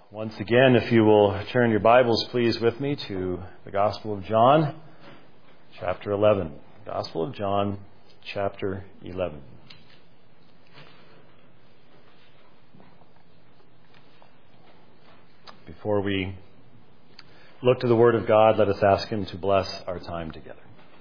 Once again, if you will turn your Bibles, please, with me to the Gospel of John, chapter 11. Gospel of John, chapter 11. Before we look to the Word of God, let us ask Him to bless our time together.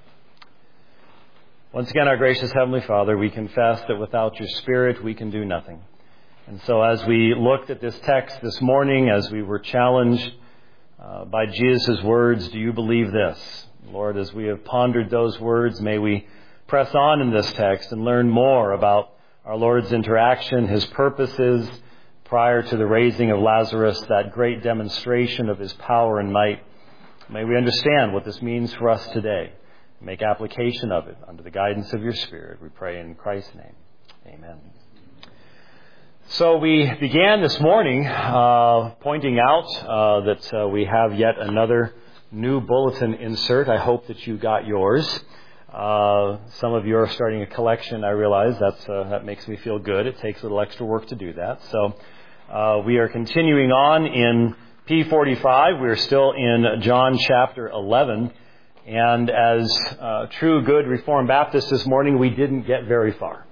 Once again, our gracious Heavenly Father, we confess that without your Spirit we can do nothing. And so as we looked at this text this morning, as we were challenged by Jesus' words, do you believe this? Lord, as we have pondered those words, may we press on in this text and learn more about our Lord's interaction, His purposes prior to the raising of Lazarus, that great demonstration of His power and might. May we understand what this means for us today. Make application of it under the guidance of your Spirit. We pray in Christ's name. Amen. So we began this morning pointing out that we have yet another new bulletin insert. I hope that you got yours. Some of you are starting a collection. I realize that makes me feel good. It takes a little extra work to do that. So we are continuing on in P45. We're still in John chapter 11. And as true good Reformed Baptists this morning, we didn't get very far.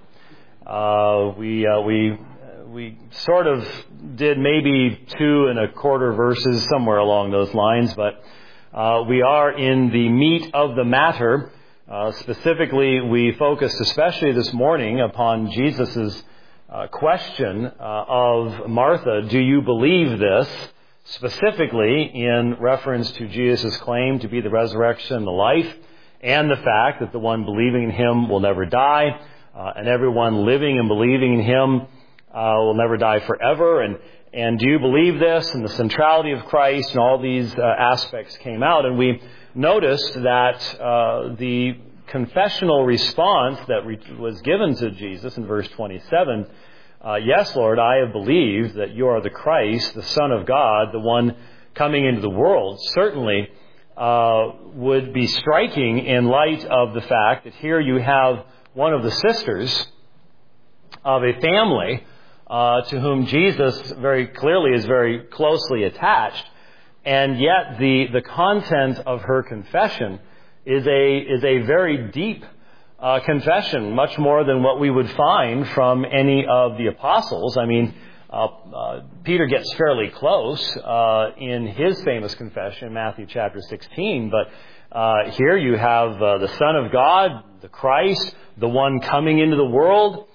We sort of did maybe 2.25 verses, somewhere along those lines, but we are in the meat of the matter. Specifically, we focused especially this morning upon Jesus' question of Martha, do you believe this? Specifically in reference to Jesus' claim to be the resurrection and the life, and the fact that the one believing in Him will never die, and everyone living and believing in Him will never die forever. And do you believe this? And the centrality of Christ and all these aspects came out. And we noticed that the confessional response that was given to Jesus in verse 27, yes, Lord, I have believed that you are the Christ, the Son of God, the one coming into the world, certainly would be striking in light of the fact that here you have one of the sisters of a family to whom Jesus very clearly is very closely attached, and yet the content of her confession is a very deep confession, much more than what we would find from any of the apostles. I mean, Peter gets fairly close in his famous confession, Matthew chapter 16, but here you have the Son of God, the Christ, the one coming into the world.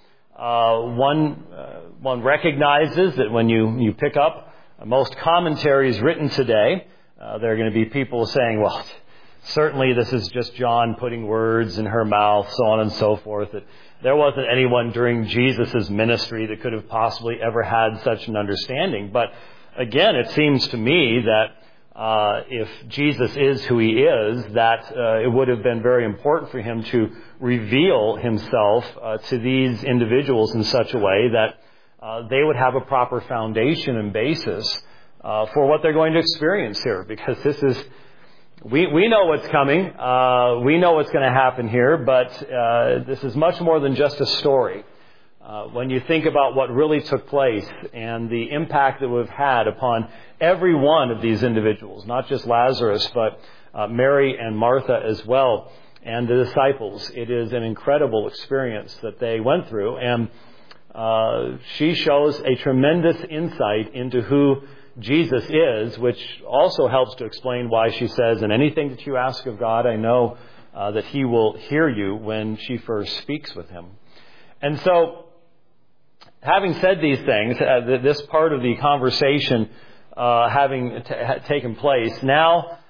One recognizes that when you pick up most commentaries written today, there are going to be people saying, well, certainly this is just John putting words in her mouth, so on and so forth. That there wasn't anyone during Jesus' ministry that could have possibly ever had such an understanding. But again, it seems to me that if Jesus is who He is, that it would have been very important for Him to reveal Himself to these individuals in such a way that they would have a proper foundation and basis for what they're going to experience here. Because this is, we know what's coming, we know what's going to happen here, but this is much more than just a story. When you think about what really took place and the impact that we've had upon every one of these individuals, not just Lazarus, but Mary and Martha as well, and the disciples, it is an incredible experience that they went through. And she shows a tremendous insight into who Jesus is, which also helps to explain why she says, in anything that you ask of God, I know that He will hear you, when she first speaks with Him. And so, having said these things, this part of the conversation having taken place, now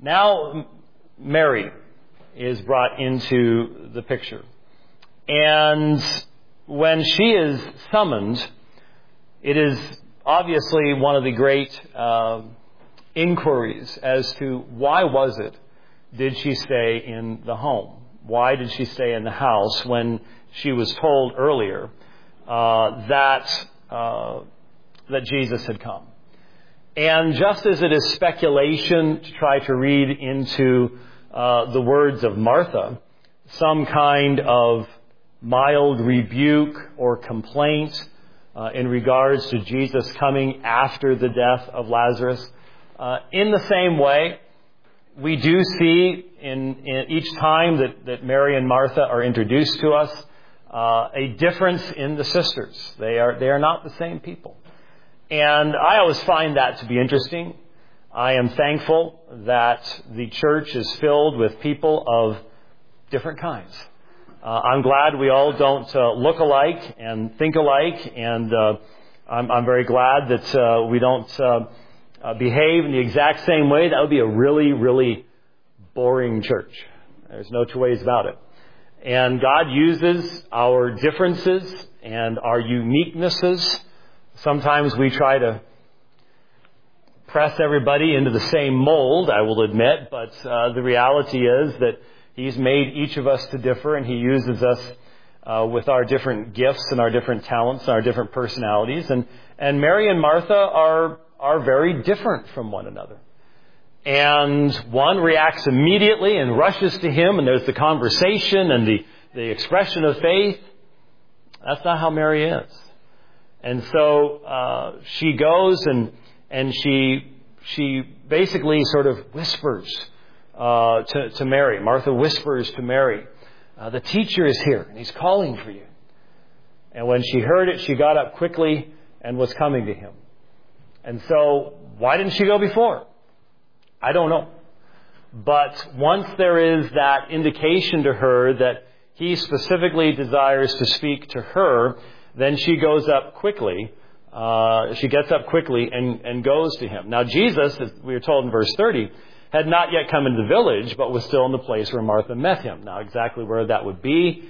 Mary is brought into the picture. And when she is summoned, it is obviously one of the great inquiries as to why was it did she stay in the home? Why did she stay in the house when she was told earlier that Jesus had come? And just as it is speculation to try to read into the words of Martha some kind of mild rebuke or complaint in regards to Jesus coming after the death of Lazarus. In the same way, we do see in each time that Mary and Martha are introduced to us a difference in the sisters. They are not the same people. And I always find that to be interesting. I am thankful that the church is filled with people of different kinds. I'm glad we all don't look alike and think alike, and I'm very glad that we don't behave in the exact same way. That would be a really, really boring church. There's no two ways about it. And God uses our differences and our uniquenesses. Sometimes we try to press everybody into the same mold, I will admit, but the reality is that He's made each of us to differ, and He uses us with our different gifts and our different talents and our different personalities. And Mary and Martha are very different from one another. And one reacts immediately and rushes to Him, and there's the conversation and the expression of faith. That's not how Mary is. And so she goes and she basically sort of whispers to Mary. Martha whispers to Mary, the teacher is here, and He's calling for you. And when she heard it, she got up quickly and was coming to Him. And so, why didn't she go before? I don't know. But once there is that indication to her that He specifically desires to speak to her, then she goes up quickly. She gets up quickly and goes to Him. Now, Jesus, as we are told in verse 30, had not yet come into the village, but was still in the place where Martha met Him. Now, exactly where that would be,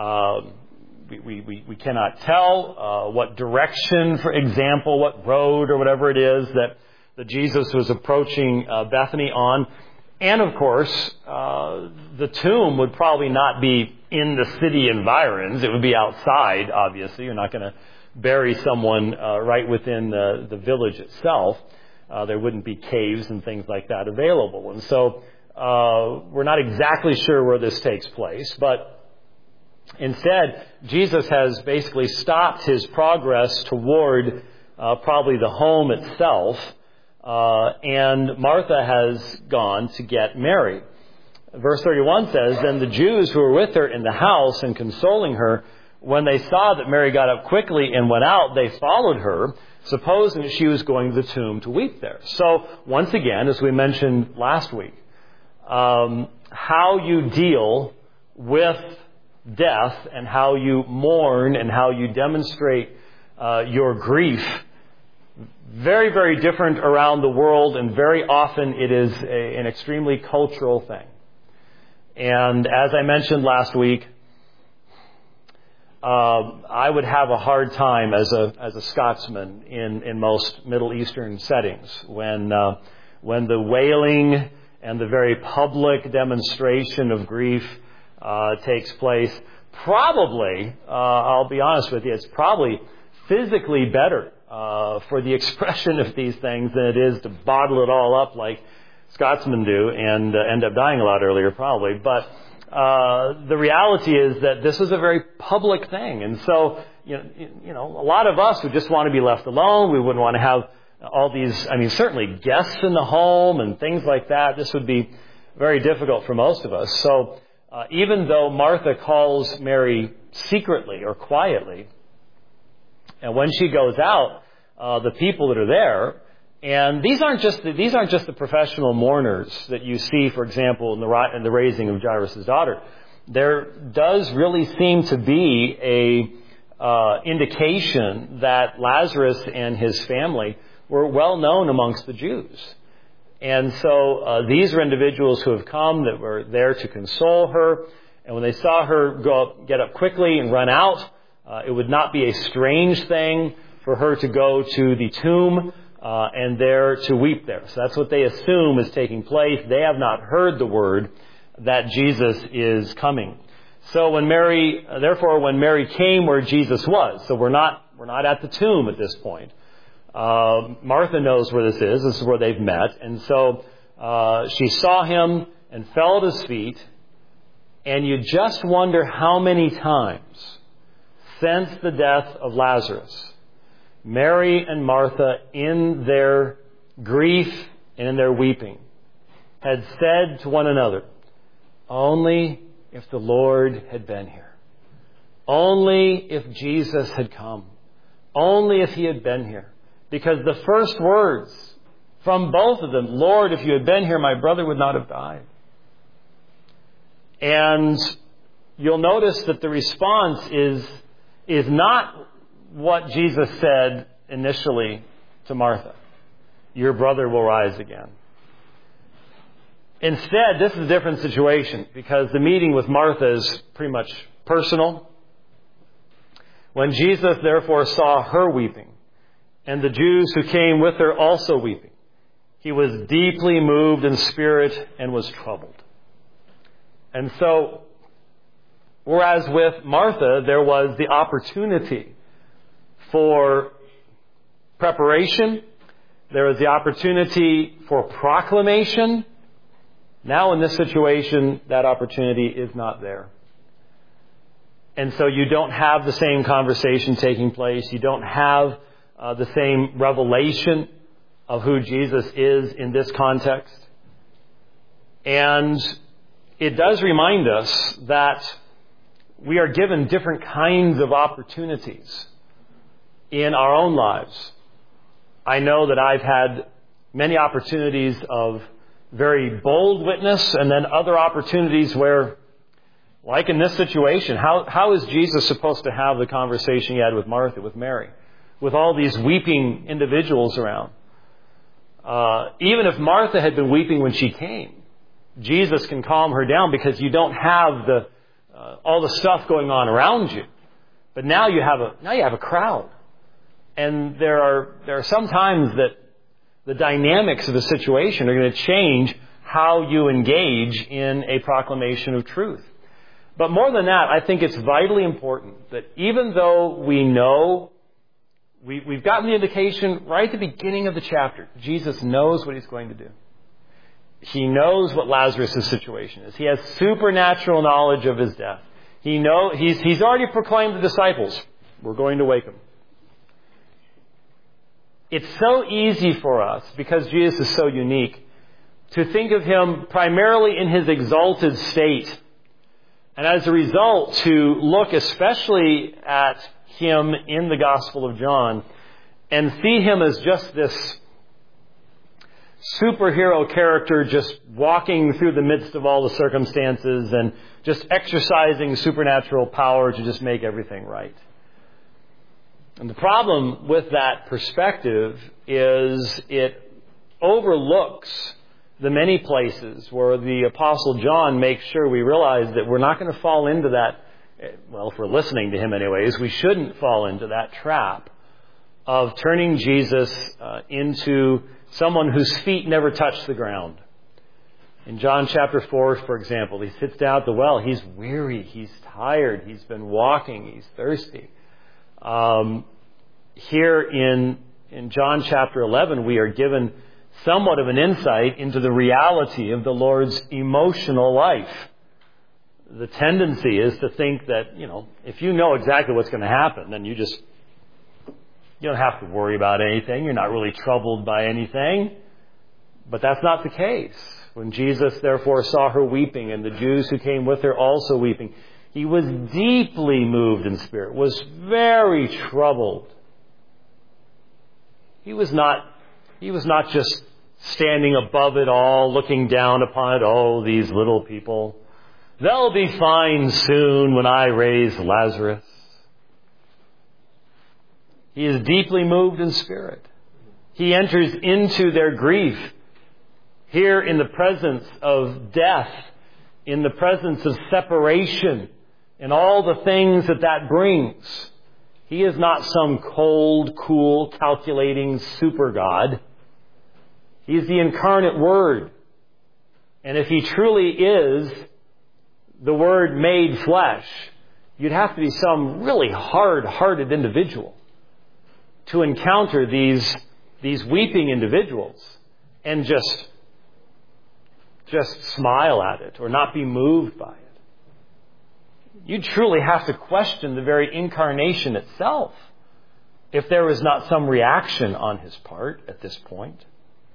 we cannot tell. What direction, for example, what road or whatever it is that Jesus was approaching Bethany on. And, of course, the tomb would probably not be in the city environs. It would be outside, obviously. You're not going to bury someone right within the village itself. There wouldn't be caves and things like that available. And so we're not exactly sure where this takes place. But instead, Jesus has basically stopped His progress toward probably the home itself. And Martha has gone to get Mary. Verse 31 says, Then the Jews who were with her in the house and consoling her, when they saw that Mary got up quickly and went out, they followed her, supposing that she was going to the tomb to weep there. So, once again, as we mentioned last week, how you deal with death and how you mourn and how you demonstrate your grief, very, very different around the world, and very often it is an extremely cultural thing. And as I mentioned last week, I would have a hard time as a Scotsman in most Middle Eastern settings when the wailing and the very public demonstration of grief takes place. Probably, I'll be honest with you, it's probably physically better for the expression of these things than it is to bottle it all up like Scotsmen do and end up dying a lot earlier, probably. But the reality is that this is a very public thing. And so, you know, a lot of us would just want to be left alone. We wouldn't want to have all these, certainly guests in the home and things like that. This would be very difficult for most of us. So even though Martha calls Mary secretly or quietly, and when she goes out, the people that are there, and these aren't just the professional mourners that you see, for example, in the raising of Jairus' daughter. There does really seem to be a indication that Lazarus and his family were well known amongst the Jews. And so these are individuals who have come that were there to console her. And when they saw her get up quickly and run out, it would not be a strange thing for her to go to the tomb and there to weep there. So that's what they assume is taking place. They have not heard the word that Jesus is coming. So when Mary came where Jesus was, so we're not at the tomb at this point. Martha knows where this is. This is where they've met. And so she saw him and fell at his feet. And you just wonder how many times since the death of Lazarus Mary and Martha, in their grief and in their weeping, had said to one another, only if the Lord had been here. Only if Jesus had come. Only if He had been here. Because the first words from both of them, Lord, if you had been here, my brother would not have died. And you'll notice that the response is not what Jesus said initially to Martha. Your brother will rise again. Instead, this is a different situation because the meeting with Martha is pretty much personal. When Jesus therefore saw her weeping, and the Jews who came with her also weeping, He was deeply moved in spirit and was troubled. And so, whereas with Martha, there was the opportunity for preparation, there was the opportunity for proclamation. Now in this situation, that opportunity is not there. And so you don't have the same conversation taking place. You don't have the same revelation of who Jesus is in this context. And it does remind us that we are given different kinds of opportunities in our own lives. I know that I've had many opportunities of very bold witness and then other opportunities where, like in this situation, how is Jesus supposed to have the conversation He had with Martha, with Mary, with all these weeping individuals around? Even if Martha had been weeping when she came, Jesus can calm her down because you don't have all the stuff going on around you. But now you have a crowd. And there are some times that the dynamics of the situation are going to change how you engage in a proclamation of truth. But more than that, I think it's vitally important that even though we know, we've gotten the indication right at the beginning of the chapter, Jesus knows what He's going to do. He knows what Lazarus' situation is. He has supernatural knowledge of his death. He's already proclaimed to the disciples, we're going to wake him. It's so easy for us, because Jesus is so unique, to think of Him primarily in His exalted state. And as a result, to look especially at Him in the Gospel of John and see Him as just this superhero character just walking through the midst of all the circumstances and just exercising supernatural power to just make everything right. And the problem with that perspective is it overlooks the many places where the Apostle John makes sure we realize that we're not going to fall into that, well, if we're listening to him anyways, we shouldn't fall into that trap of turning Jesus into someone whose feet never touch the ground. In John chapter 4, for example, he sits down at the well. He's weary. He's tired. He's been walking. He's thirsty. Here in John chapter 11, we are given somewhat of an insight into the reality of the Lord's emotional life. The tendency is to think that, if you know exactly what's going to happen, then you don't have to worry about anything. You're not really troubled by anything. But that's not the case. When Jesus therefore saw her weeping and the Jews who came with her also weeping, He was deeply moved in spirit, was very troubled. He was not just standing above it all, looking down upon it. Oh, these little people. They'll be fine soon when I raise Lazarus. He is deeply moved in spirit. He enters into their grief here in the presence of death, in the presence of separation, and all the things that brings. He is not some cold, cool, calculating super God. He is the incarnate Word. And if He truly is the Word made flesh, you'd have to be some really hard-hearted individual to encounter these weeping individuals and just smile at it or not be moved by it. You truly have to question the very incarnation itself if there was not some reaction on his part at this point.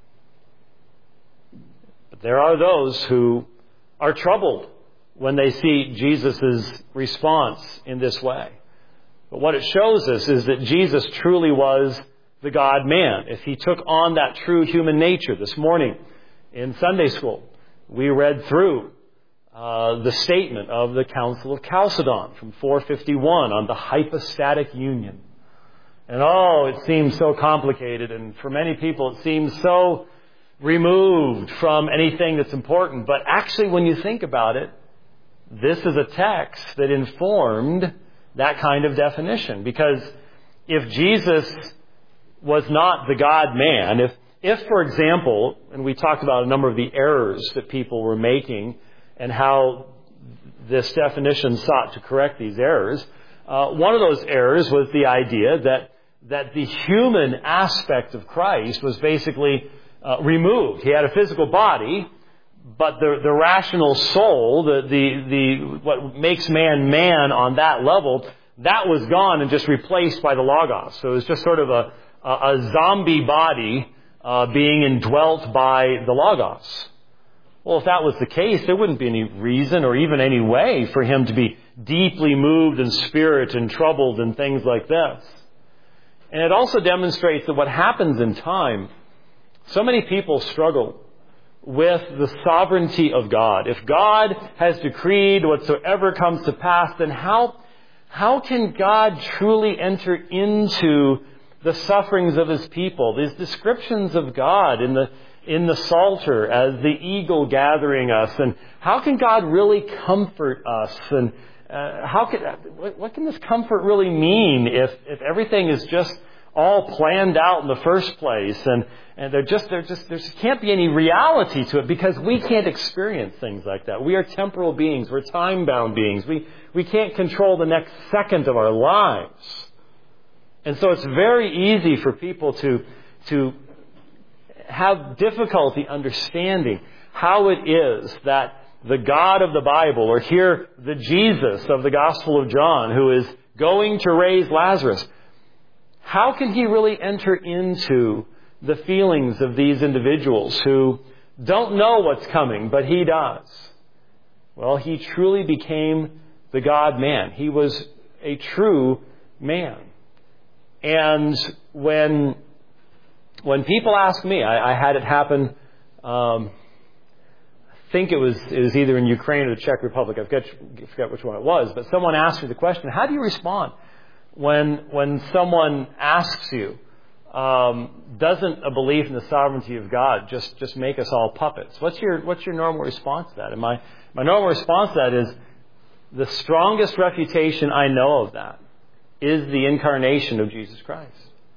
But there are those who are troubled when they see Jesus' response in this way. But what it shows us is that Jesus truly was the God-man. If he took on that true human nature. This morning in Sunday school, we read through the statement of the Council of Chalcedon from 451 on the hypostatic union. And it seems so complicated, and for many people it seems so removed from anything that's important. But actually, when you think about it, this is a text that informed that kind of definition. Because if Jesus was not the God-man, if, for example, and we talked about a number of the errors that people were making and how this definition sought to correct these errors, one of those errors was the idea that the human aspect of Christ was basically removed. He had a physical body, but the rational soul, the what makes man man on that level, that was gone and just replaced by the Logos. So it was just sort of a zombie body being indwelt by the Logos. Well, if that was the case, there wouldn't be any reason or even any way for him to be deeply moved in spirit and troubled and things like this. And it also demonstrates that what happens in time, so many people struggle with the sovereignty of God. If God has decreed whatsoever comes to pass, then how can God truly enter into the sufferings of his people? These descriptions of God in the Psalter as the eagle gathering us, and how can God really comfort us? And what can this comfort really mean if everything is just all planned out in the first place, and there just can't be any reality to it because we can't experience things like that. We are temporal beings. We're time-bound beings. We can't control the next second of our lives. And so it's very easy for people to have difficulty understanding how it is that the God of the Bible, or here the Jesus of the Gospel of John, who is going to raise Lazarus, how can he really enter into the feelings of these individuals who don't know what's coming, but he does? Well, he truly became the God-man. He was a true man. And when people ask me, I had it happen, I think it was either in Ukraine or the Czech Republic, I forget which one it was, but someone asked me the question, how do you respond when someone asks you, doesn't a belief in the sovereignty of God just make us all puppets? What's your normal response to that? And my normal response to that is, the strongest refutation I know of that is the incarnation of Jesus Christ.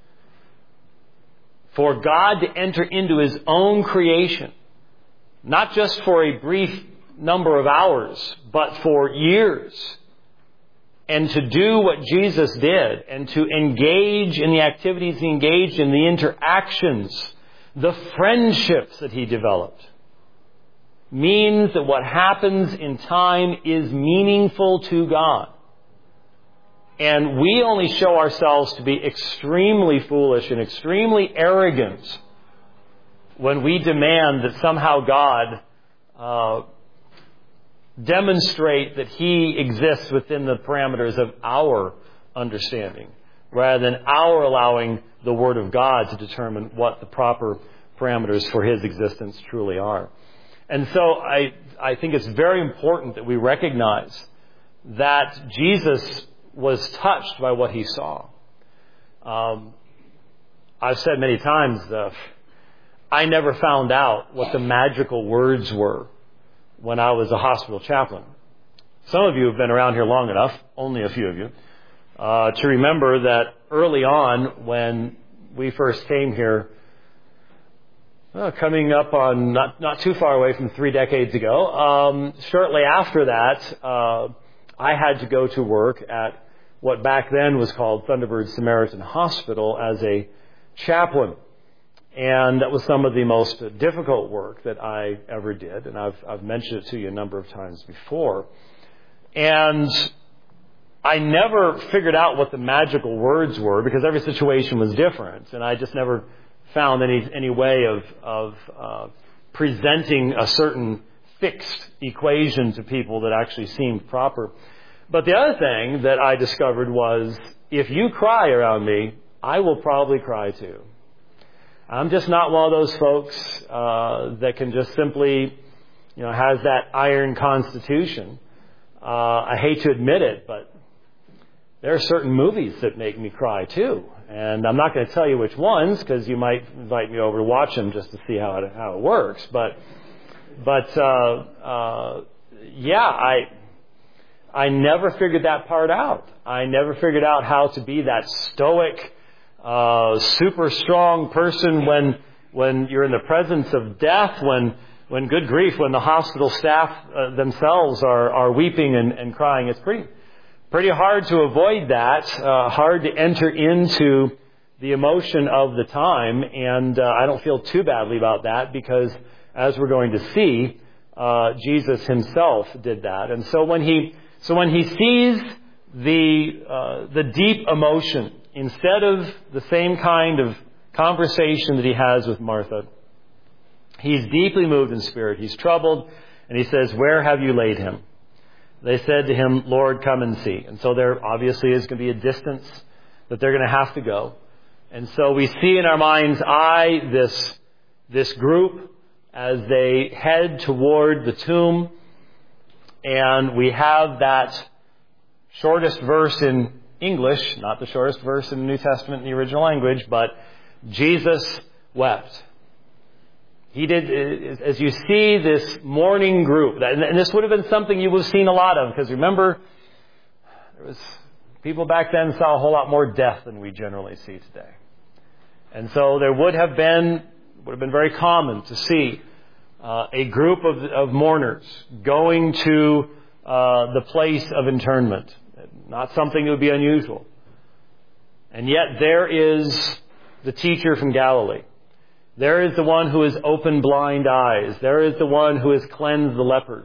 For God to enter into his own creation, not just for a brief number of hours, but for years, and to do what Jesus did, and to engage in the activities he engaged in, the interactions, the friendships that he developed, means that what happens in time is meaningful to God. And we only show ourselves to be extremely foolish and extremely arrogant when we demand that somehow God demonstrate that he exists within the parameters of our understanding, rather than our allowing the Word of God to determine what the proper parameters for his existence truly are. And so I think it's very important that we recognize that Jesus was touched by what he saw. I've said many times, I never found out what the magical words were when I was a hospital chaplain. Some of you have been around here long enough, only a few of you, to remember that early on when we first came here, coming up on not too far away from 3 decades ago, shortly after that, I had to go to work at what back then was called Thunderbird Samaritan Hospital as a chaplain. And that was some of the most difficult work that I ever did. And I've mentioned it to you a number of times before. And I never figured out what the magical words were because every situation was different, and I just never found any way of presenting a certain fixed equation to people that actually seemed proper. But the other thing that I discovered was, if you cry around me, I will probably cry too. I'm just not one of those folks that can just simply, has that iron constitution. I hate to admit it, but there are certain movies that make me cry too. And I'm not going to tell you which ones, because you might invite me over to watch them just to see how it works. But I never figured that part out. I never figured out how to be that stoic, super strong person when you're in the presence of death, when good grief, when the hospital staff themselves are weeping and crying. It's pretty hard to avoid that, hard to enter into the emotion of the time, and I don't feel too badly about that, because as we're going to see, Jesus himself did that. And so when he sees the deep emotion, instead of the same kind of conversation that he has with Martha, he's deeply moved in spirit. He's troubled, and he says, "Where have you laid him?" They said to him, "Lord, come and see." And so there obviously is going to be a distance that they're going to have to go. And so we see in our mind's eye this group as they head toward the tomb. And we have that shortest verse in English, not the shortest verse in the New Testament in the original language, but Jesus wept. He did, as you see this mourning group, and this would have been something you would have seen a lot of, because remember, people back then saw a whole lot more death than we generally see today. And so there would have been very common to see a group of mourners going to the place of internment. Not something that would be unusual. And yet there is the teacher from Galilee. There is the one who has opened blind eyes. There is the one who has cleansed the lepers.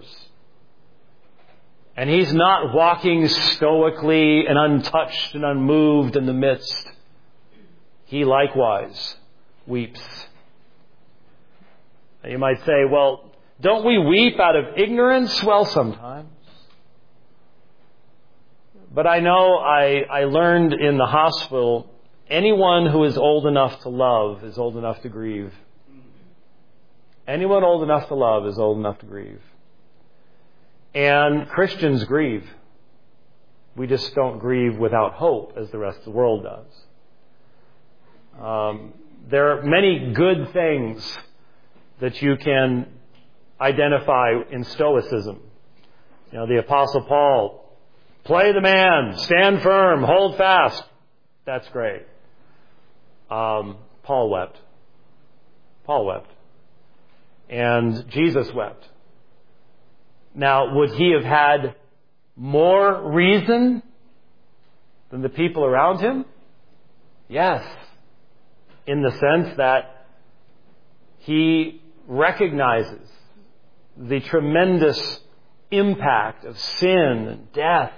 And he's not walking stoically and untouched and unmoved in the midst. He likewise weeps. And you might say, well, don't we weep out of ignorance? Well, sometimes. But I know I learned in the hospital, anyone who is old enough to love is old enough to grieve. Anyone old enough to love is old enough to grieve. And Christians grieve. We just don't grieve without hope as the rest of the world does. There are many good things that you can identify in Stoicism. The Apostle Paul, play the man, stand firm, hold fast. That's great. Paul wept. And Jesus wept. Now, would he have had more reason than the people around him? Yes. In the sense that he recognizes the tremendous impact of sin and death.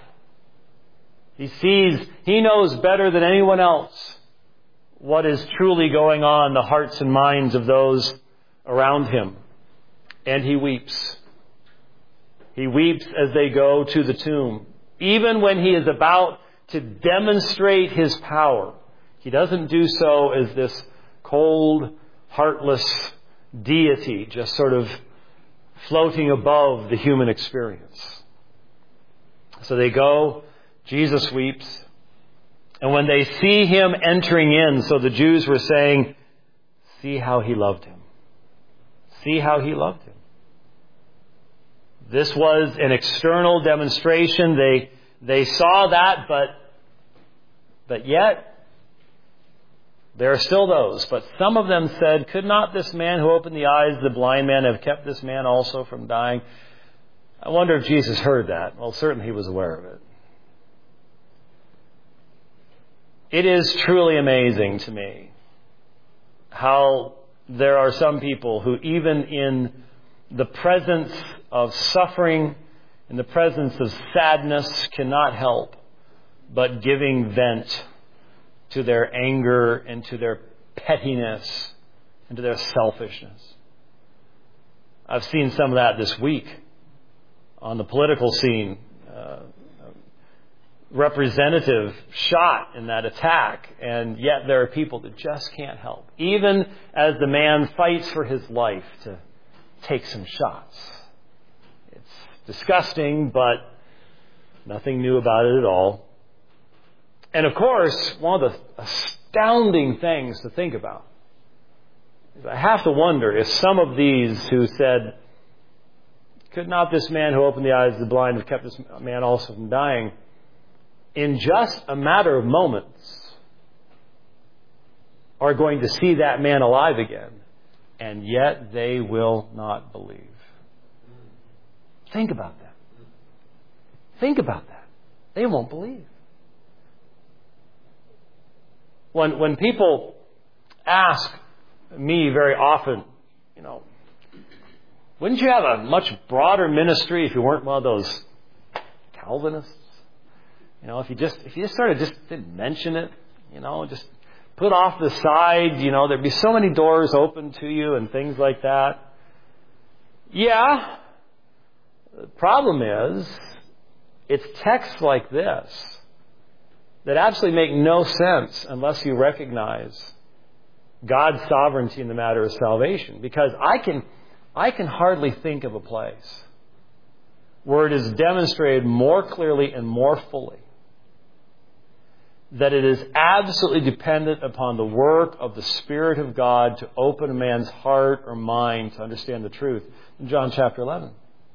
He knows better than anyone else what is truly going on in the hearts and minds of those around him. And he weeps. He weeps as they go to the tomb. Even when he is about to demonstrate his power, he doesn't do so as this cold, heartless deity just sort of floating above the human experience. So they go, Jesus weeps, and when they see him entering in, so the Jews were saying, see how he loved him. See how he loved him. This was an external demonstration. They saw that, but yet there are still those. But some of them said, could not this man who opened the eyes of the blind man have kept this man also from dying? I wonder if Jesus heard that. Well, certainly he was aware of it. It is truly amazing to me how there are some people who, even in the presence of suffering, in the presence of sadness, cannot help but giving vent to their anger and to their pettiness and to their selfishness. I've seen some of that this week on the political scene. Representative shot in that attack, and yet there are people that just can't help, even as the man fights for his life, to take some shots. It's disgusting, but nothing new about it at all. And of course, one of the astounding things to think about is I have to wonder if some of these who said, "Could not this man who opened the eyes of the blind have kept this man also from dying?" in just a matter of moments are going to see that man alive again, and yet they will not believe. Think about that. Think about that. They won't believe. When people ask me very often, wouldn't you have a much broader ministry if you weren't one of those Calvinists? If you just sort of just didn't mention it, just put off the side, there'd be so many doors open to you and things like that. Yeah. The problem is, it's texts like this that absolutely make no sense unless you recognize God's sovereignty in the matter of salvation. Because I can hardly think of a place where it is demonstrated more clearly and more fully that it is absolutely dependent upon the work of the Spirit of God to open a man's heart or mind to understand the truth in John chapter 11.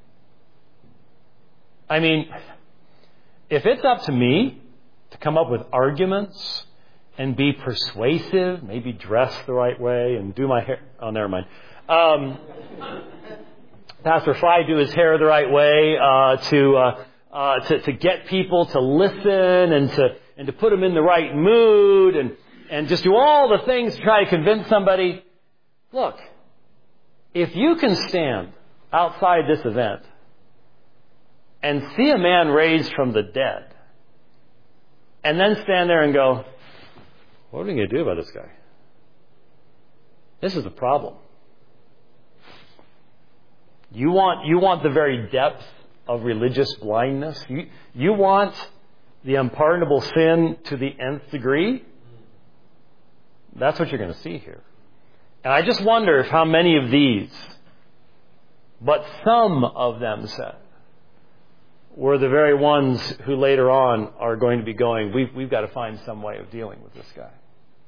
I mean, if it's up to me to come up with arguments and be persuasive, maybe dress the right way and do my hair... Oh, never mind. Pastor Fry do his hair the right way to get people to listen and to put them in the right mood and just do all the things to try to convince somebody. Look, if you can stand outside this event and see a man raised from the dead and then stand there and go, what are we going to do about this guy? This is a problem. You want the very depth of religious blindness? You want the unpardonable sin to the nth degree? That's what you're going to see here. And I just wonder if how many of these, but some of them said, were the very ones who later on are going to be going, we've got to find some way of dealing with this guy.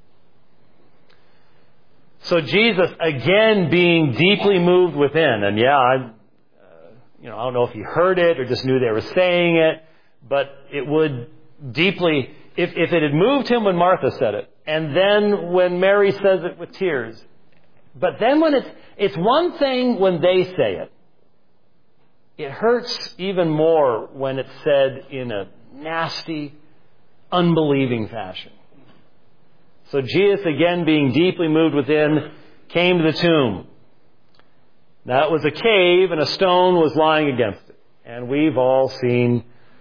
So Jesus, again, being deeply moved within, and I don't know if he heard it or just knew they were saying it, but it would deeply, if it had moved him when Martha said it, and then when Mary says it with tears, but then when it's one thing when they say it, it hurts even more when it's said in a nasty, unbelieving fashion. So Jesus, again being deeply moved within, came to the tomb. Now it was a cave and a stone was lying against it. And we've all seen,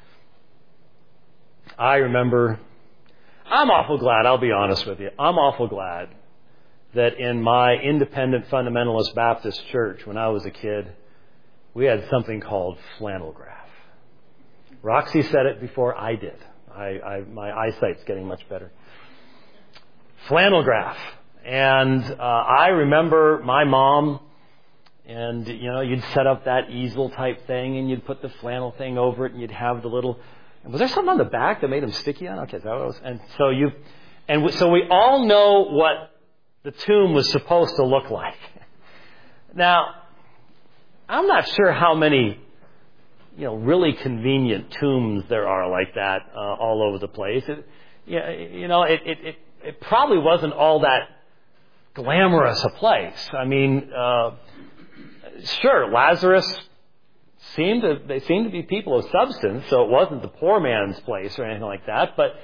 I remember, I'm awful glad, I'll be honest with you, I'm awful glad that in my independent fundamentalist Baptist church when I was a kid, we had something called flannel graph. Roxy said it before I did. My eyesight's getting much better. Flannel graph. And I remember my mom, and you'd set up that easel type thing and you'd put the flannel thing over it and you'd have the little... Was there something on the back that made them sticky on? Okay, that was... So we all know what the tomb was supposed to look like. Now, I'm not sure how many really convenient tombs there are like that all over the place. It probably wasn't all that glamorous a place. I mean, sure, Lazarus seemed to be people of substance, so it wasn't the poor man's place or anything like that. But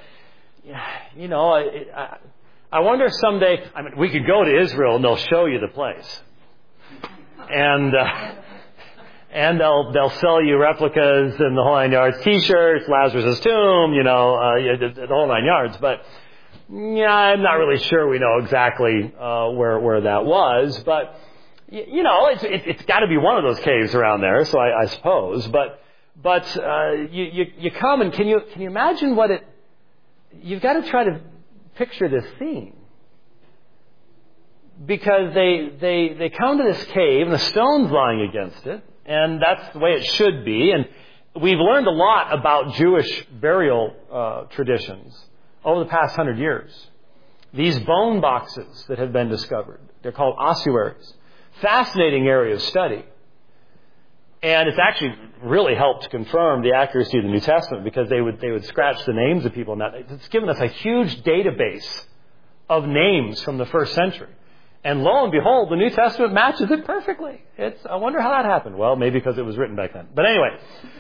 I wonder if someday, we could go to Israel and they'll show you the place, And they'll sell you replicas and the whole nine yards, T-shirts, Lazarus' tomb, the whole nine yards. But yeah, I'm not really sure we know exactly where that was. But it's got to be one of those caves around there. So I suppose. But you come and can you imagine what it? You've got to try to picture this scene. Because they come to this cave and the stone's lying against it. And that's the way it should be. And we've learned a lot about Jewish burial traditions over the past 100 years. These bone boxes that have been discovered, they're called ossuaries. Fascinating area of study. And it's actually really helped confirm the accuracy of the New Testament because they would scratch the names of people. Now, it's given us a huge database of names from the first century. And lo and behold, the New Testament matches it perfectly. I wonder how that happened. Well, maybe because it was written back then. But anyway,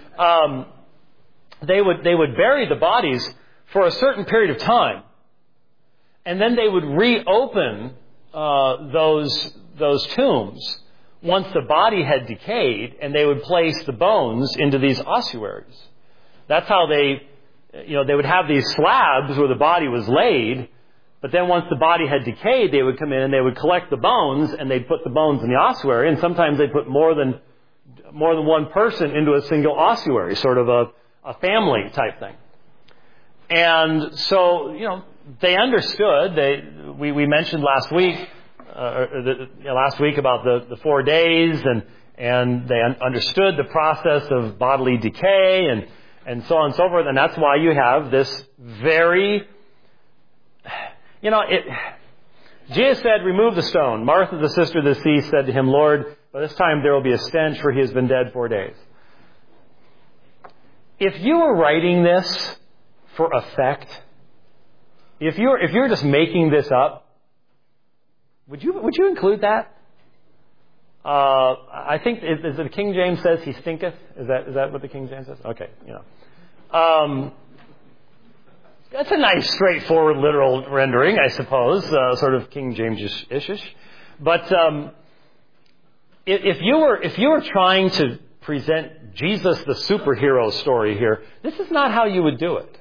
they would bury the bodies for a certain period of time, and then they would reopen those tombs once the body had decayed, and they would place the bones into these ossuaries. That's how they would have these slabs where the body was laid. But then once the body had decayed, they would come in and they would collect the bones and they'd put the bones in the ossuary. And sometimes they'd put more than one person into a single ossuary, sort of a family type thing. And so, they understood. We mentioned last week about the 4 days and they understood the process of bodily decay and so on and so forth. And that's why you have this very... Jesus said, remove the stone. Martha, the sister of the deceased, said to him, Lord, by this time there will be a stench, for he has been dead 4 days. If you were writing this for effect, if you were just making this up, would you include that? I think is the King James says he stinketh. Is that what the King James says? Okay, That's a nice, straightforward, literal rendering, I suppose, sort of King James-ish. But if you were trying to present Jesus the superhero story here, this is not how you would do it.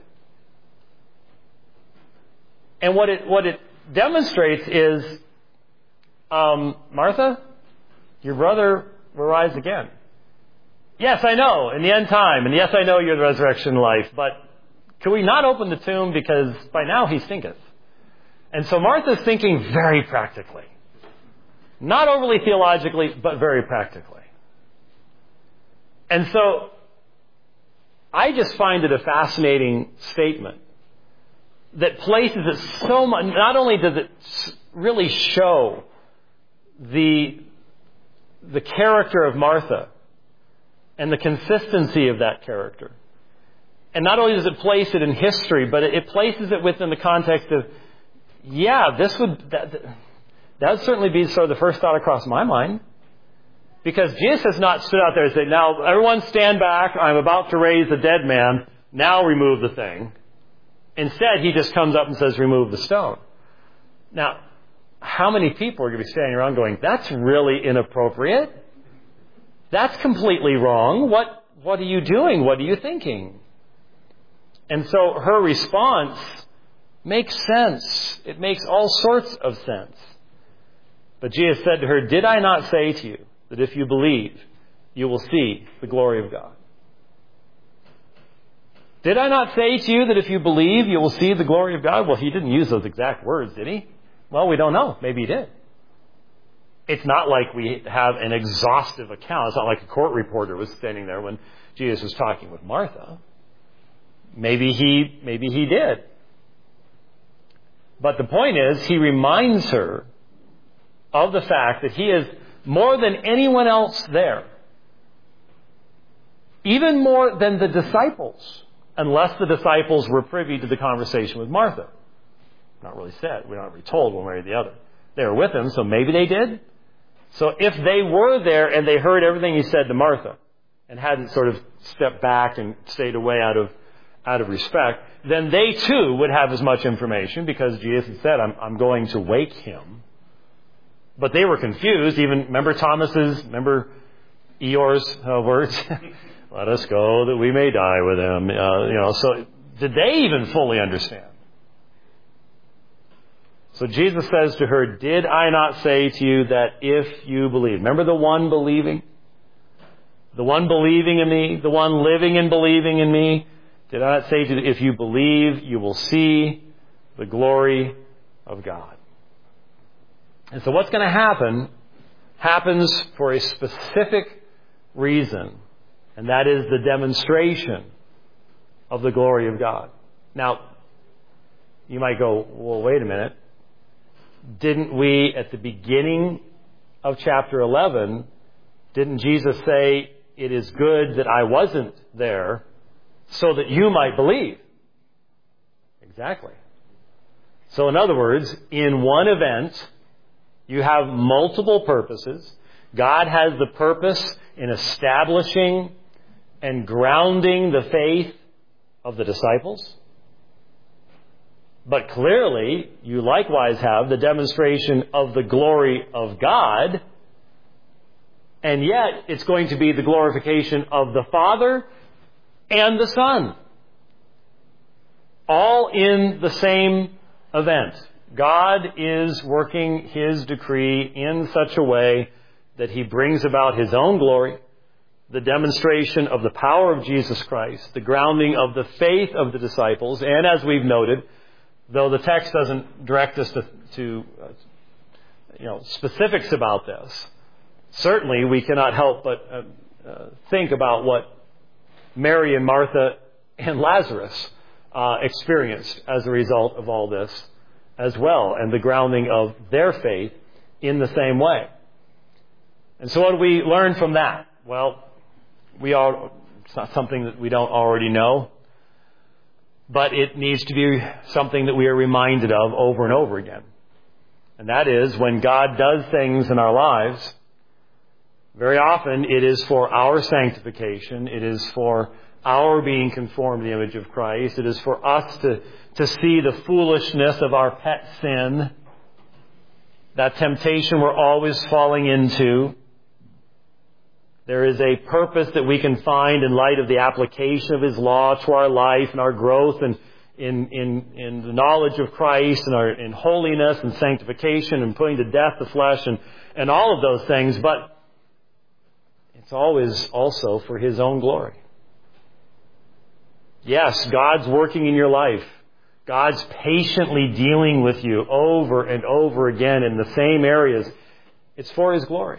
And what it demonstrates is, Martha, your brother will rise again. Yes, I know, in the end time, and yes, I know you're the resurrection and life, but can we not open the tomb because by now he stinketh? And so Martha's thinking very practically. Not overly theologically, but very practically. And so I just find it a fascinating statement that places it so much. Not only does it really show the character of Martha and the consistency of that character, and not only does it place it in history, but it places it within the context of, that would certainly be sort of the first thought across my mind. Because Jesus has not stood out there and said, now everyone stand back, I'm about to raise the dead man, now remove the thing. Instead, he just comes up and says, remove the stone. Now, how many people are going to be standing around going, that's really inappropriate? That's completely wrong. What are you doing? What are you thinking? And so her response makes sense. It makes all sorts of sense. But Jesus said to her, did I not say to you that if you believe, you will see the glory of God? Did I not say to you that if you believe, you will see the glory of God? Well, he didn't use those exact words, did he? Well, we don't know. Maybe he did. It's not like we have an exhaustive account. It's not like a court reporter was standing there when Jesus was talking with Martha. Maybe he did. But the point is, he reminds her of the fact that he is more than anyone else there. Even more than the disciples, unless the disciples were privy to the conversation with Martha. Not really said. We're not really told one way or the other. They were with him, so maybe they did. So if they were there and they heard everything he said to Martha and hadn't sort of stepped back and stayed away out of respect, then they too would have as much information because Jesus had said, I'm going to wake him. But they were confused. Even remember Eeyore's words. Let us go that we may die with him. So did they even fully understand? So Jesus says to her, did I not say to you that if you believe? Remember the one believing? The one believing in me, the one living and believing in me. Did I not say to you, if you believe, you will see the glory of God? And so what's going to happen happens for a specific reason, and that is the demonstration of the glory of God. Now, you might go, well, wait a minute. Didn't we, at the beginning of chapter 11, didn't Jesus say, it is good that I wasn't there so that you might believe? Exactly. So in other words, in one event, you have multiple purposes. God has the purpose in establishing and grounding the faith of the disciples. But clearly, you likewise have the demonstration of the glory of God. And yet, it's going to be the glorification of the Father and the Son. All in the same event. God is working His decree in such a way that He brings about His own glory, the demonstration of the power of Jesus Christ, the grounding of the faith of the disciples, and as we've noted, though the text doesn't direct us to specifics about this, certainly we cannot help but think about what Mary and Martha and Lazarus experienced as a result of all this as well, and the grounding of their faith in the same way. And so what do we learn from that? Well, it's not something that we don't already know, but it needs to be something that we are reminded of over and over again. And that is, when God does things in our lives, very often it is for our sanctification, it is for our being conformed to the image of Christ, it is for us to see the foolishness of our pet sin, that temptation we're always falling into. There is a purpose that we can find in light of the application of His law to our life and our growth and in the knowledge of Christ and in holiness and sanctification and putting to death the flesh and all of those things. But it's always also for His own glory. Yes, God's working in your life. God's patiently dealing with you over and over again in the same areas. It's for His glory.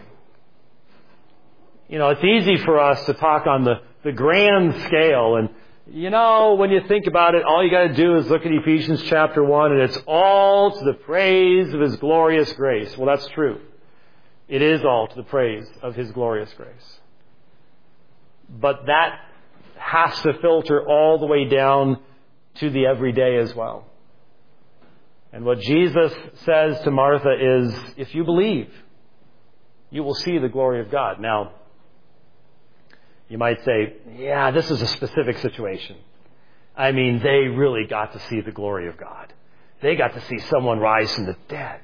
It's easy for us to talk on the grand scale. And, when you think about it, all you got to do is look at Ephesians chapter 1, and it's all to the praise of His glorious grace. Well, that's true. It is all to the praise of His glorious grace. But that has to filter all the way down to the everyday as well. And what Jesus says to Martha is, if you believe, you will see the glory of God. Now, you might say, yeah, this is a specific situation. I mean, they really got to see the glory of God. They got to see someone rise from the dead.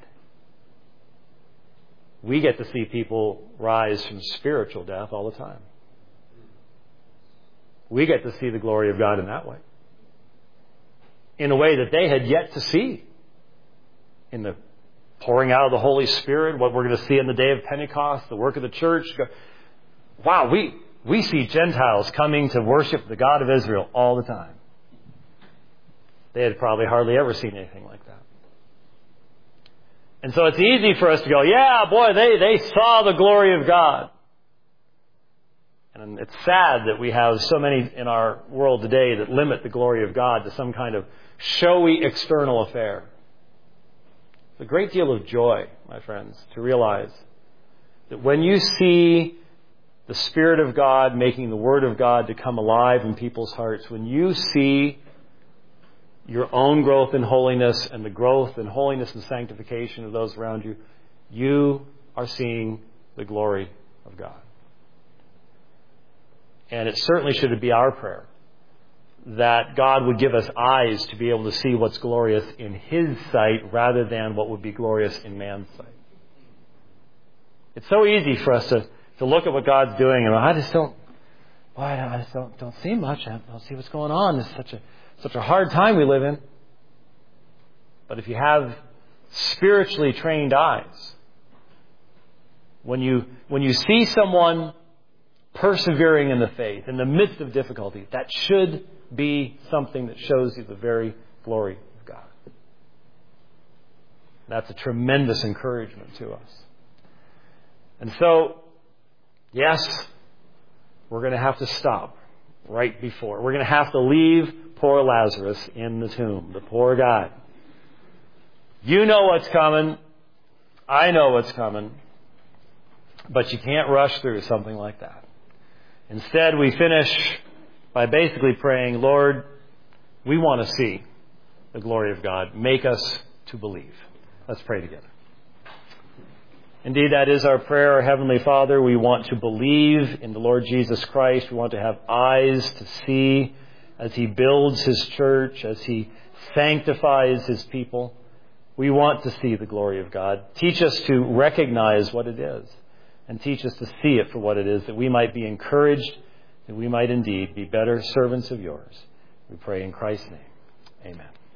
We get to see people rise from spiritual death all the time. We get to see the glory of God in that way. In a way that they had yet to see. In the pouring out of the Holy Spirit, what we're going to see on the day of Pentecost, the work of the church. Wow, we see Gentiles coming to worship the God of Israel all the time. They had probably hardly ever seen anything like that. And so it's easy for us to go, yeah, boy, they saw the glory of God. And it's sad that we have so many in our world today that limit the glory of God to some kind of showy external affair. It's a great deal of joy, my friends, to realize that when you see the Spirit of God making the Word of God to come alive in people's hearts, when you see your own growth in holiness and the growth in holiness and sanctification of those around you, you are seeing the glory of God. And it certainly should be our prayer that God would give us eyes to be able to see what's glorious in His sight rather than what would be glorious in man's sight. It's so easy for us to to look at what God's doing and I just don't see much. I don't see what's going on. It's such a hard time we live in. But if you have spiritually trained eyes, when you see someone persevering in the faith in the midst of difficulty, that should be something that shows you the very glory of God. That's a tremendous encouragement to us. And so, yes, we're going to have to stop right before. We're going to have to leave poor Lazarus in the tomb, the poor guy. You know what's coming. I know what's coming. But you can't rush through something like that. Instead, we finish by basically praying, Lord, we want to see the glory of God. Make us to believe. Let's pray together. Indeed, that is our prayer, our Heavenly Father. We want to believe in the Lord Jesus Christ. We want to have eyes to see as He builds His church, as He sanctifies His people. We want to see the glory of God. Teach us to recognize what it is and teach us to see it for what it is, that we might be encouraged, that we might indeed be better servants of yours. We pray in Christ's name. Amen.